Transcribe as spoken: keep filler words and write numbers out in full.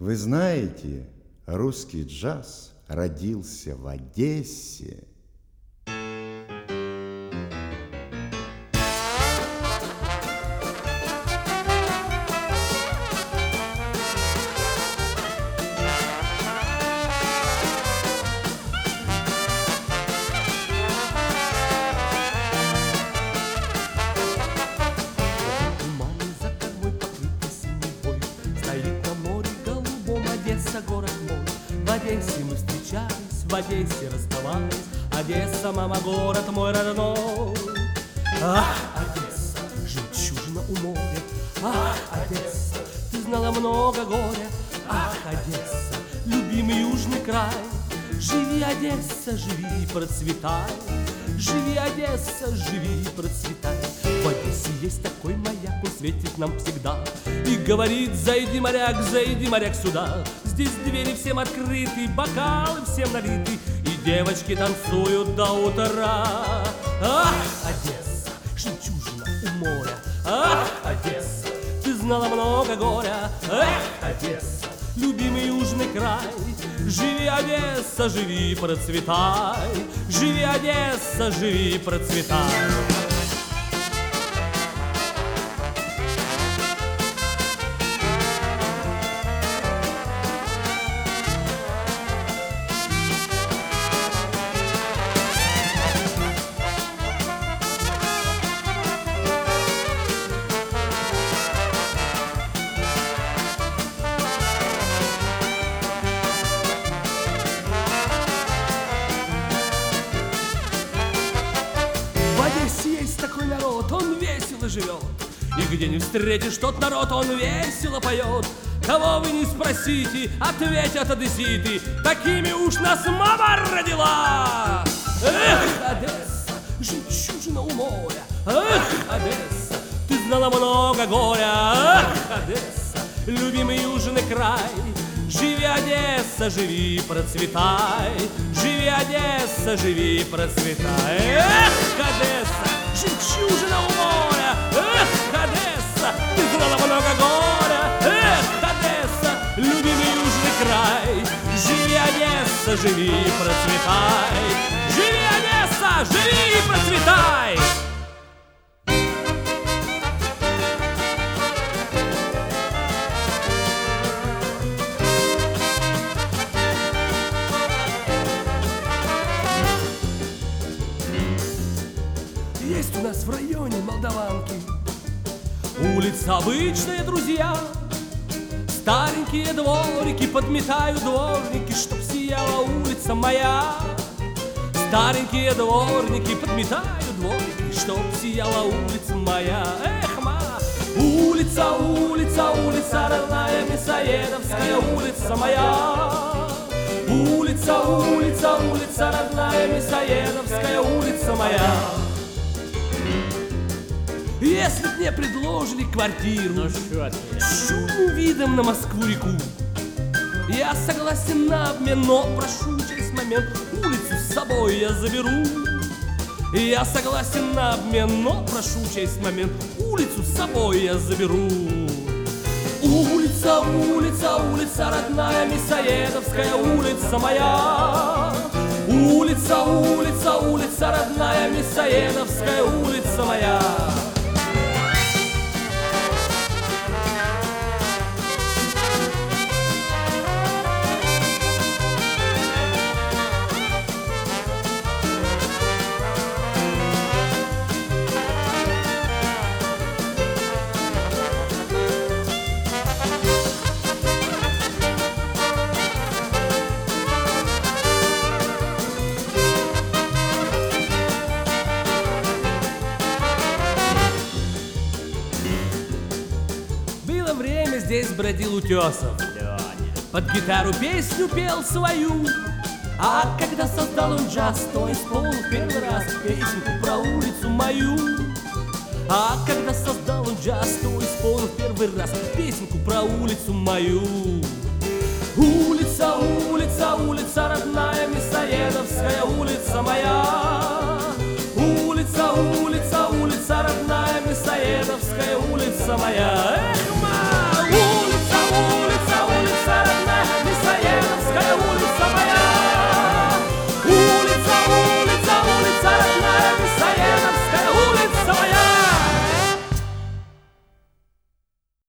Вы знаете, русский джаз родился в Одессе. Город мой. В Одессе мы встречались, в Одессе расставались. Одесса, мама, город мой родной. Ах, Одесса, жемчужина у моря. Ах, Одесса, ты знала много горя. Ах, Одесса, любимый южный край. Живи, Одесса, живи, процветай. Живи, Одесса, живи, процветай. В Одессе есть такой маяк, он светит нам всегда и говорит: зайди, моряк, зайди, моряк, сюда. Здесь двери всем открыты, бокалы всем налиты, и девочки танцуют до утра. Ах, Одесса, жемчужина у моря. Ах, Одесса, ты знала много горя. Эх, Одесса, любимый южный край. Живи, Одесса, живи, процветай. Живи, Одесса, живи, процветай. В Одессе есть такой народ, он весело живет, и где не встретишь тот народ, он весело поет. Кого вы не спросите, ответят одесситы: такими уж нас мама родила. Эх, Одесса, жемчужина у моря. Эх, Одесса, ты знала много горя. Эх, Одесса, любимый южный край. Живи, Одесса, живи, процветай. Живи, Одесса, живи, процветай. Эх, Одесса, жемчужина у моря. Эх, Одесса, ты знала много горя. Эх, Одесса, любимый южный край. Живи, Одесса, живи, процветай. Живи, Одесса, живи, процветай. Есть у нас в районе Молдаванки улица обычная, друзья. Старенькие дворики подметают дворники, чтоб сияла улица моя. Старенькие дворники подметают дворники, чтоб сияла улица моя. Эх, ма! Улица, улица, улица родная, Мясоедовская улица моя. Улица, улица, улица родная, Мясоедовская улица моя. Если б мне предложили квартиру с чудным видом на Москву-реку, я согласен на обмен, но прошу, через момент улицу с собой я заберу. Я согласен на обмен, но прошу, через момент улицу с собой я заберу. Улица, улица, улица родная, Мясоедовская улица моя. Улица, улица, улица родная, Мясоедовская улица моя. Время здесь бродил Утесов, под гитару песню пел свою. А когда создал он джаз, то исполнил первый раз песенку про улицу мою. А когда создал он джаз, то исполнил первый раз песенку про улицу мою. Улица, улица, улица родная, Мясоедовская улица моя. Улица, улица, улица родная, Мясоедовская улица моя.